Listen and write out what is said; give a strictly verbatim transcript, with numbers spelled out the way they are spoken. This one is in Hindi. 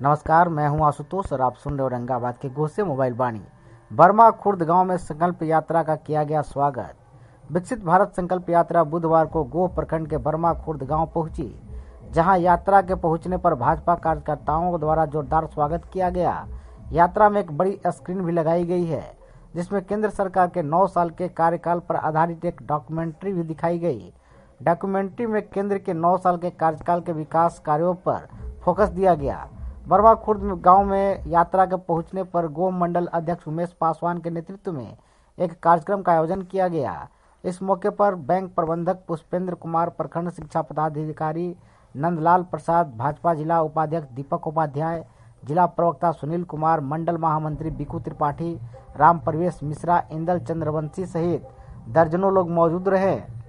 नमस्कार, मैं हूं आशुतोष और आप सुन रहे हो औरंगाबाद के गोसे मोबाइल वाणी। बर्मा खुर्द गांव में संकल्प यात्रा का किया गया स्वागत। विकसित भारत संकल्प यात्रा बुधवार को गोह प्रखंड के बर्मा खुर्द गांव पहुंची, जहां यात्रा के पहुंचने पर भाजपा कार्यकर्ताओं द्वारा जोरदार स्वागत किया गया। यात्रा में एक बड़ी स्क्रीन भी लगाई गई है, जिसमें केंद्र सरकार के नौ साल के कार्यकाल पर आधारित एक डॉक्यूमेंट्री भी दिखाई गई। डॉक्यूमेंट्री में केंद्र के नौ साल के कार्यकाल के विकास कार्यों पर फोकस दिया गया। बर्मा खुर्द गांव में यात्रा के पहुंचने पर गोह मंडल अध्यक्ष उमेश पासवान के नेतृत्व में एक कार्यक्रम का आयोजन किया गया। इस मौके पर बैंक प्रबंधक पुष्पेंद्र कुमार, प्रखंड शिक्षा पदाधिकारी नंदलाल प्रसाद, भाजपा जिला उपाध्यक्ष दीपक उपाध्याय, जिला प्रवक्ता सुनील कुमार, मंडल महामंत्री बिकू त्रिपाठी, राम प्रवेश मिश्रा, इंदल चंद्रवंशी सहित दर्जनों लोग मौजूद रहे।